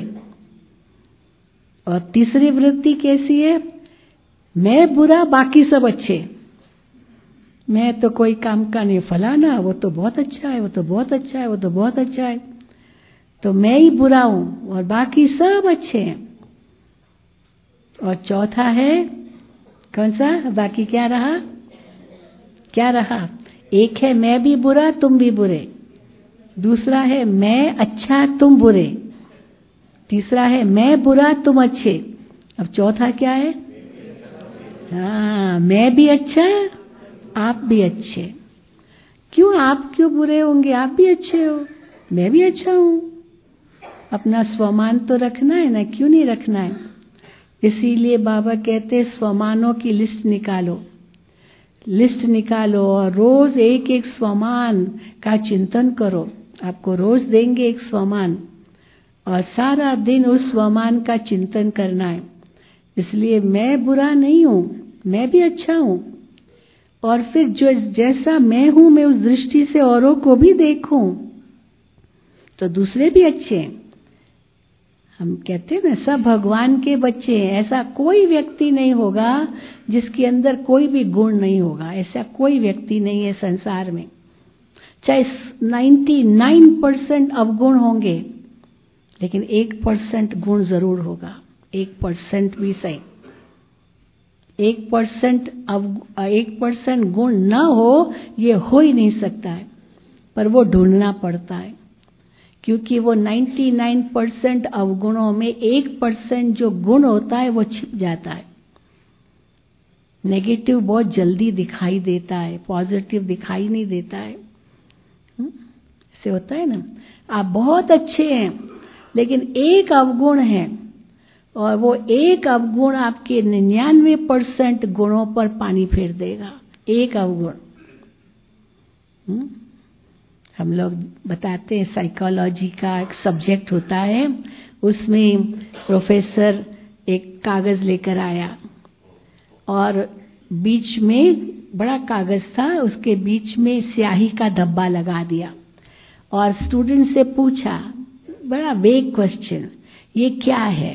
और तीसरी वृत्ति कैसी है? मैं बुरा, बाकी सब अच्छे। मैं तो कोई काम का नहीं, फलाना वो तो बहुत अच्छा है, वो तो बहुत अच्छा है, वो तो बहुत अच्छा है। तो मैं ही बुरा हूं और बाकी सब अच्छे हैं। और चौथा है कौन सा? बाकी क्या रहा? क्या रहा? एक है मैं भी बुरा, तुम भी बुरे। दूसरा है मैं अच्छा, तुम बुरे। तीसरा है मैं बुरा, तुम अच्छे। अब चौथा क्या है? हाँ, मैं भी अच्छा, आप भी अच्छे। क्यों? आप क्यों बुरे होंगे? आप भी अच्छे हो, मैं भी अच्छा हूं। अपना स्वमान तो रखना है ना, क्यों नहीं रखना है? इसीलिए बाबा कहते स्वमानों की लिस्ट निकालो, लिस्ट निकालो और रोज एक एक स्वमान का चिंतन करो। आपको रोज देंगे एक स्वमान और सारा दिन उस स्वमान का चिंतन करना है। इसलिए मैं बुरा नहीं हूं, मैं भी अच्छा हूं। और फिर जो जैसा मैं हूं, मैं उस दृष्टि से औरों को भी देखूं तो दूसरे भी अच्छे हैं। हम कहते हैं ना, सब भगवान के बच्चे हैं। ऐसा कोई व्यक्ति नहीं होगा जिसके अंदर कोई भी गुण नहीं होगा। ऐसा कोई व्यक्ति नहीं है संसार में। चाहे 99% अवगुण होंगे, लेकिन 1% गुण जरूर होगा। 1% भी सही। 1% गुण न हो, ये हो ही नहीं सकता है, पर वो ढूंढना पड़ता है। क्योंकि वो 99% अवगुणों में 1% जो गुण होता है वो छिप जाता है। नेगेटिव बहुत जल्दी दिखाई देता है, पॉजिटिव दिखाई नहीं देता है। ऐसे होता है ना, आप बहुत अच्छे हैं लेकिन एक अवगुण है और वो एक अवगुण आपके 99% गुणों पर पानी फेर देगा। एक अवगुण। हम लोग बताते हैं, साइकोलॉजी का एक सब्जेक्ट होता है, उसमें प्रोफेसर एक कागज लेकर आया और बीच में बड़ा कागज था, उसके बीच में स्याही का धब्बा लगा दिया और स्टूडेंट से पूछा, बड़ा वेग क्वेश्चन, ये क्या है?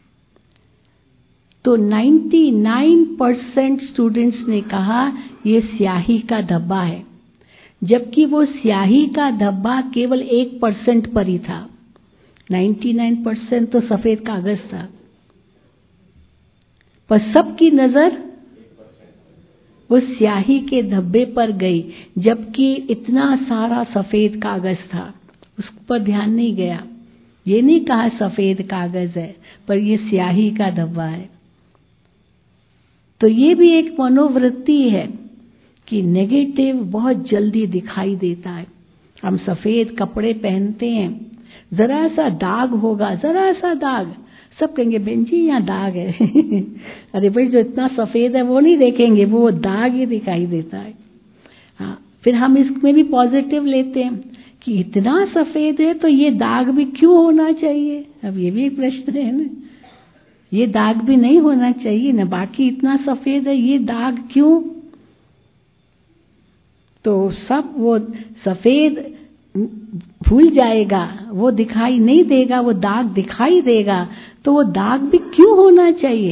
तो 99% स्टूडेंट्स ने कहा ये स्याही का धब्बा है, जबकि वो स्याही का धब्बा केवल 1% पर ही था। 99% तो सफेद कागज था, पर सबकी नजर वो स्याही के धब्बे पर गई, जबकि इतना सारा सफेद कागज था, उस पर ध्यान नहीं गया। ये नहीं कहा सफेद कागज है, पर ये स्याही का धब्बा है। तो ये भी एक मनोवृत्ति है कि नेगेटिव बहुत जल्दी दिखाई देता है। हम सफेद कपड़े पहनते हैं, जरा सा दाग होगा, जरा सा दाग, सब कहेंगे बहन जी यहाँ दाग है। अरे भाई, जो इतना सफेद है वो नहीं देखेंगे, वो दाग ही दिखाई देता है। हाँ, फिर हम इसमें भी पॉजिटिव लेते हैं कि इतना सफेद है तो ये दाग भी क्यों होना चाहिए? अब ये भी एक प्रश्न है ना, ये दाग भी नहीं होना चाहिए ना, बाकी इतना सफेद है, ये दाग क्यों? तो सब वो सफेद भूल जाएगा, वो दिखाई नहीं देगा, वो दाग दिखाई देगा, तो वो दाग भी क्यों होना चाहिए?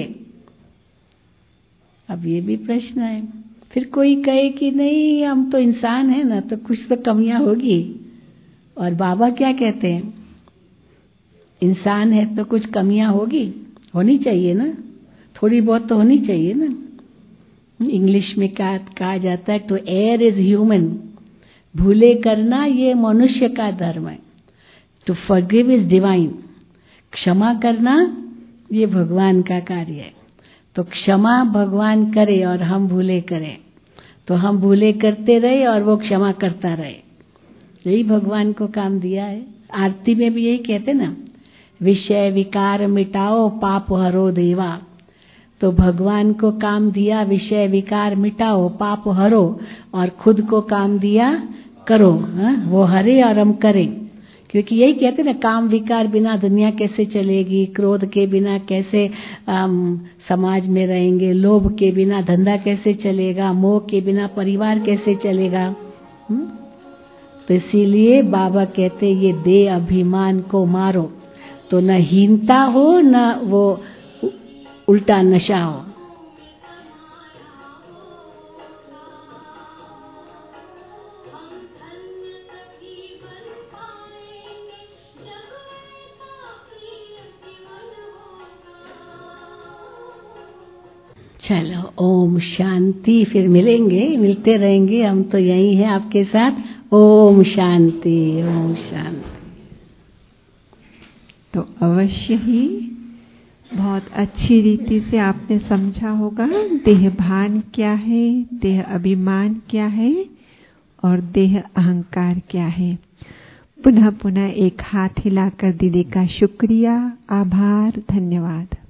अब ये भी प्रश्न है। फिर कोई कहे कि नहीं, हम तो इंसान है ना, तो कुछ तो कमियां होगी। और बाबा क्या कहते हैं? इंसान है तो कुछ कमियां होगी, होनी चाहिए ना, थोड़ी बहुत तो होनी चाहिए ना। इंग्लिश में क्या कहा जाता है, टू एयर इज ह्यूमन, भूले करना ये मनुष्य का धर्म है। टू फॉरगिव इज डिवाइन, क्षमा करना ये भगवान का कार्य है। तो क्षमा भगवान करे और हम भूले करें, तो हम भूले करते रहे और वो क्षमा करता रहे। यही भगवान को काम दिया है। आरती में भी यही कहते ना, विषय विकार मिटाओ पाप हरो देवा। तो भगवान को काम दिया विषय विकार मिटाओ पाप हरो, और खुद को काम दिया करो, वो हरे और हम करें। क्योंकि यही कहते ना, काम विकार बिना दुनिया कैसे चलेगी, क्रोध के बिना कैसे समाज में रहेंगे, लोभ के बिना धंधा कैसे चलेगा, मोह के बिना परिवार कैसे चलेगा। तो इसीलिए बाबा कहते ये देह अभिमान को मारो, तो न हीनता हो न वो उल्टा नशा हो। चलो ओम शांति। फिर मिलते रहेंगे, हम तो यही हैं आपके साथ। ओम शांति, ओम शांति। तो अवश्य ही बहुत अच्छी रीति से आपने समझा होगा देह भान क्या है, देह अभिमान क्या है और देह अहंकार क्या है। पुनः पुनः एक हाथ हिलाकर दीदी का शुक्रिया, आभार, धन्यवाद।